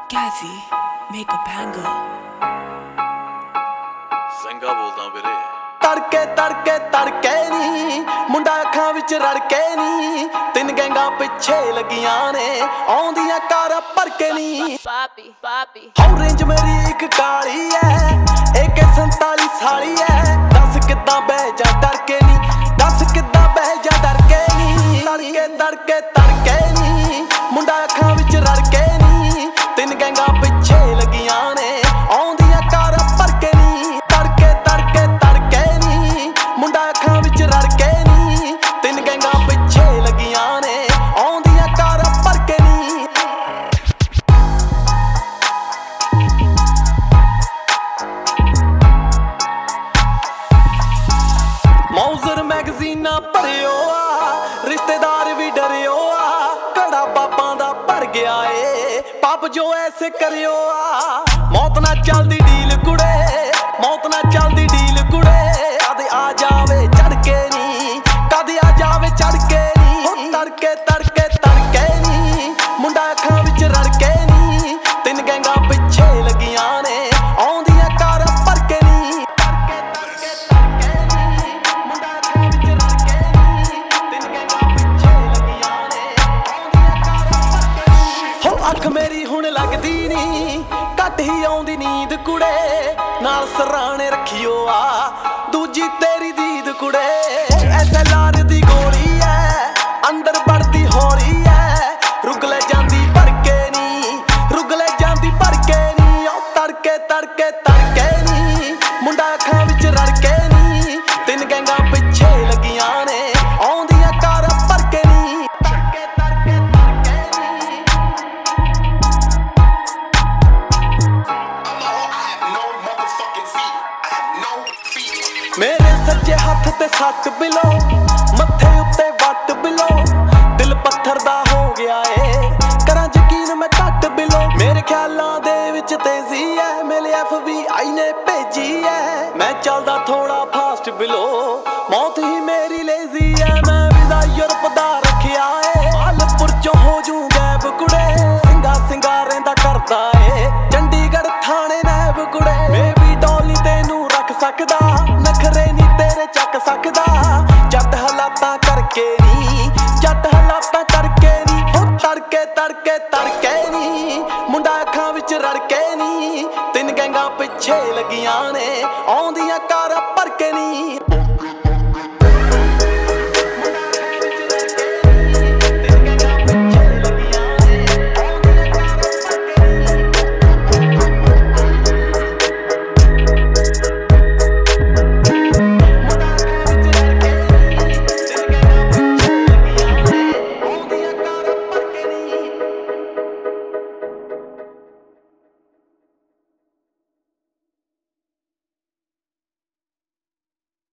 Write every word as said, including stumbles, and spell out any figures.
Gazzy, make a banger. ਸਿੰਘਾ ਬੋਲਦਾ ਵੀਰੇ ਤੜਕੇ ਤੜਕੇ ਤੜਕੇ ਨੀ ਮੁੰਡਾ ਅੱਖਾਂ ਵਿੱਚ ਰੜਕੇ ਨੀ ਤਿੰਨ ਗੈਂਗਾਂ ਪਿੱਛੇ ਲੱਗੀਆਂ ਨੇ ਆਉਂਦੀਆਂ ਕਾਰ ਭਰ ਕੇ ਨੀ ਪਾਪੀ ਪਾਪੀ ਔਰੇਂਜ ਮੇਰੀ ਇੱਕ ਕਾਲੀ ਐ ਏ ਕੇ ਸੰਤਾਲੀ ਸਾਲੀ ਐ ਦੱਸ ਕਿੱਦਾਂ ਬਹਿ ਜਾ ਡਰ ਕੇ ਨੀ ਦੱਸ ਕਿੱਦਾਂ ਬਹਿ ਜਾ ਡਰ ਕੇ ਨੀ ਤੜਕੇ ਤੜਕੇ ਤੜਕੇ ਨੀ ਮੁੰਡਾ ਅੱਖਾਂ ਵਿੱਚ ਰੜਕੇ ਨੀ ਤਿੰਨ ਗੈਂਗਾਂ ਪਿੱਛੇ ਲੱਗੀਆਂ ਨੇ ਆਉਂਦੀਆਂ ਕਾਰ ਭਰ ਕੇ ਨੀ ਤੜਕੇ ਤੜਕੇ ਤੜਕੇ ਨੀ ਮੁੰਡਾ ਅੱਖਾਂ ਵਿੱਚ ਰੜਕੇ ਨੀ ਤਿੰਨ ਗੈਂਗਾਂ ਪਿੱਛੇ ਲੱਗੀਆਂ ਨੇ ਆਉਂਦੀਆਂ ਕਾਰ ਭਰ ਕੇ ਨੀ ਮੌਜ਼ਰ ਮੈਗਜ਼ੀਨਾਂ ਭਰਿਓ ਆ ਰਿਸ਼ਤੇਦਾਰ ਵੀ ਡਰਿਓ ਆ ਘੜਾ ਪਾਪਾਂ ਦਾ ਭਰ ਗਿਆ ਏ ਪਾਪ ਜੋ ਐਸੇ ਕਰਿਓ ਆ ਮੌਤ ਨਾਲ ਚੱਲਦੀ ਡੀਲ ਕੁੜੇ ਮੌਤ ਨਾਲ ਚੱਲਦੀ ਡੀਲ ਕੁੜੇ ਕਦੇ ਆ ਜਾਵੇ ਚੜ ਕੇ ਨੀ ਕਦੇ ਆ ਜਾਵੇ ਚੜ ਕੇ ਨੀ ਹੋ ਤੜਕੇ ਤੜਕੇ ਤੜਕੇ ਨੀ ਮੁੰਡਾ ਅੱਖਾਂ ਵਿੱਚ ਰੜਕੇ ਨੀ ਤਿੰਨ ਗੈਂਗਾਂ ਪਿੱਛੇ ਲੱਗੀਆਂ ਨੇ ਆਉਂਦੀਆਂ ਕਾਰ ਭਰ ਕੇ ਨੀ ਤੜਕੇ ਤੜਕੇ ਤੜਕੇ ਨੀ ਮੁੰਡਾ ਅੱਖਾਂ ਵਿੱਚ ਰੜਕੇ ਨੀ ਤਿੰਨ ਗੈਂਗਾਂ ਪਿੱਛੇ ਲੱਗੀਆਂ ਨੇ ਆਉਂਦੀਆਂ ਕਾਰ ਭਰ ਕੇ ਨੀ ਹੋ ਅੱਖ ਮੇਰੀ ਹੁਣ ਲੱਗਦੀ ਨੀ ਘੱਟ ਹੀ ਆਉਂਦੀ ਨੀਂਦ ਕੁੜੇ ਨਾਲ ਸਰਾਣੇ ਰੱਖਿਓ ਆ ਦੂਜੀ ਤੇਰੀ ਦੀਦ ਕੁੜੇ ਐਸੇ ਲਾਰ ਦੀ ਗੋਲੀ ਐ ਅੰਦਰ ਵੜਦੀ ਹੌਲੀ ਐ ਰੁਕ ਲੈ ਜਾਂਦੀ ਭਰ ਕੇ ਨੀ ਰੁਕ ਲੈ ਜਾਂਦੀ ਭਰ ਕੇ ਨੀ ਓ ਤੜਕੇ ਤੜਕੇ ਤੜਕੇ ਨੀ ਮੁੰਡਾ ਅੱਖਾਂ ਵਿੱਚ ਰੜਕੇ ਨੀ ਤਿੰਨ ਗੈਂਗਾਂ ਪਿੱਛੇ ਲੱਗੀਆਂ ਨੇ ਆਉਂਦੀਆਂ ਕਾਰ ਭਰ ਕੇ ਨੀ ਤੜਕੇ ਤੜਕੇ ਤੜਕੇ ਨੀ ਮੇਰੇ ਸੱਜੇ ਹੱਥ ਤੇ ਸੱਟ ਬਿਲੋ ਮੱਥੇ ਉੱਤੇ ਵੱਟ ਬਿਲੋ ਦਿਲ ਪੱਥਰ ਦਾ ਹੋ ਗਿਆ ਏ ਕਰਾਂ ਯਕੀਨ ਮੈਂ ਘੱਟ ਬਿਲੋ ਮੇਰੇ ਖਿਆਲਾਂ ਦੇ ਵਿੱਚ ਤੇਜ਼ੀ ਐ ਮੇਰੇ ਐਫ ਬੀ ਆਈ ਨੇ ਭੇਜੀ ਐ ਮੈਂ ਚੱਲਦਾ ਥੋੜਾ ਫਾਸਟ ਬਿਲੋ ਮੌਤ ਹੀ ਮੇਰੀ ਲੇਜ਼ੀ ਐ ਮੈਂ ਵੀਜ਼ਾ ਯੂਰਪ ਦਾ ਰੱਖਿਆ ਏ ਮਾਲਪੁਰ ਚੋਂ ਹੋ ਜੂ ਗੈਬ ਕੁੜੇ ਸਿੰਘਾ ਸਿੰਘਾ ਰਹਿੰਦਾ ਕਰਦਾ ਏ ਚੰਡੀਗੜ੍ਹ ਥਾਣੇ ਨੈਬ ਕੁੜੇ ਮੇਬੀ ਡੋਲ ਨੀ ਤੈਨੂੰ ਰੱਖ ਸਕਦਾ ਨਖਰੇ ਨੀ ਤੇਰੇ ਚੱਕ ਸਕਦਾ ਜੱਟ ਹਾਲਾਤਾਂ ਕਰਕੇ ਨੀ ਜੱਟ ਹਾਲਾਤਾਂ ਕਰਕੇ ਨੀ ਹੋ ਤੜਕੇ ਤੜਕੇ ਤੜਕੇ ਨੀ ਮੁੰਡਾ ਅੱਖਾਂ ਵਿੱਚ ਰੜਕੇ ਨੀ ਤਿੰਨ ਗੈਂਗਾਂ ਪਿੱਛੇ ਲੱਗੀਆਂ ਨੇ ਆਉਂਦੀਆਂ ਕਾਰ ਭਰ ਕੇ ਨੀ